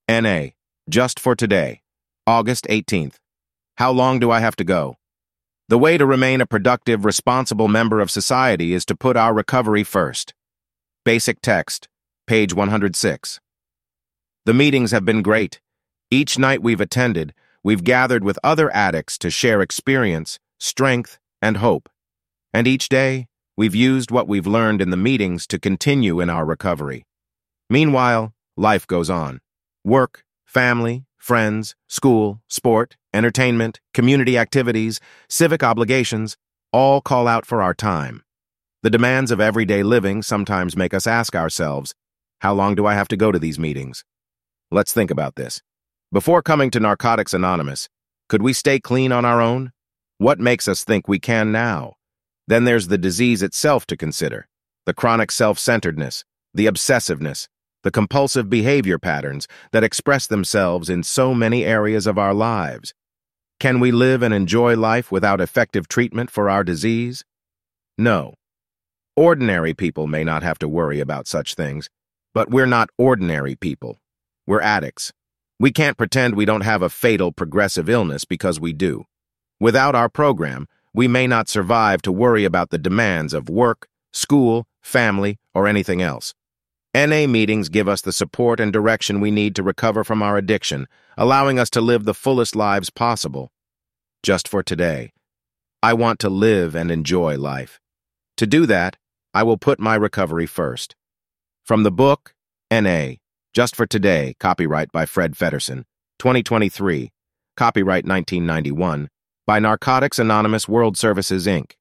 NA, just for today, August 18th. How long do I have to go? The way to remain a productive, responsible member of society is to put our recovery first. Basic text, page 106. The meetings have been great. Each night we've attended, we've gathered with other addicts to share experience, strength, and hope. And each day, we've used what we've learned in the meetings to continue in our recovery. Meanwhile, life goes on. Work, family, friends, school, sport, entertainment, community activities, civic obligations, all call out for our time. The demands of everyday living sometimes make us ask ourselves, how long do I have to go to these meetings? Let's think about this. Before coming to Narcotics Anonymous, could we stay clean on our own? What makes us think we can now? Then there's the disease itself to consider, the chronic self-centeredness, the obsessiveness, the compulsive behavior patterns that express themselves in so many areas of our lives. Can we live and enjoy life without effective treatment for our disease? No. Ordinary people may not have to worry about such things, but we're not ordinary people. We're addicts. We can't pretend we don't have a fatal progressive illness because we do. Without our program, we may not survive to worry about the demands of work, school, family, or anything else. NA meetings give us the support and direction we need to recover from our addiction, allowing us to live the fullest lives possible. Just for today, I want to live and enjoy life. To do that, I will put my recovery first. From the book, NA, Just for Today, copyright by Fred Feddersen, 2023, copyright 1991, by Narcotics Anonymous World Services, Inc.